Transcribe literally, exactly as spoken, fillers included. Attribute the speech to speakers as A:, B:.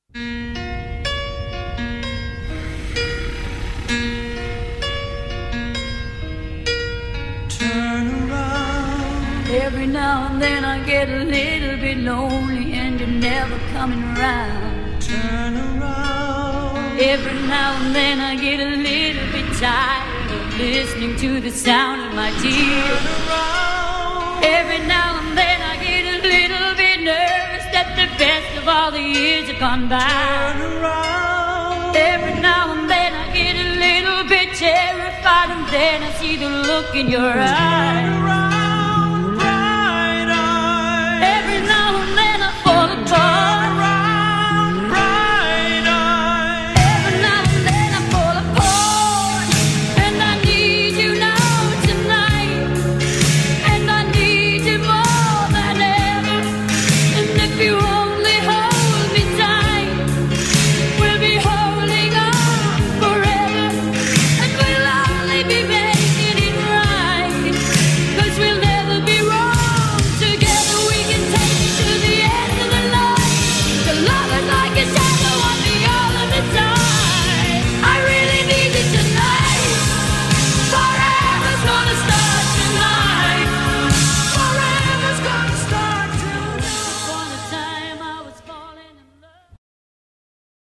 A: Turn around. Every now and then I get a little bit lonely and you're never coming around. Turn around. Every now and then I get a little bit tired of listening to the sound of my tears. Turn around. Every now and then I get a little bit nervous that the best of all the years have gone by. Turn around. Every now and then I get a little bit terrified, and then I see the look in your eyes. Turn around.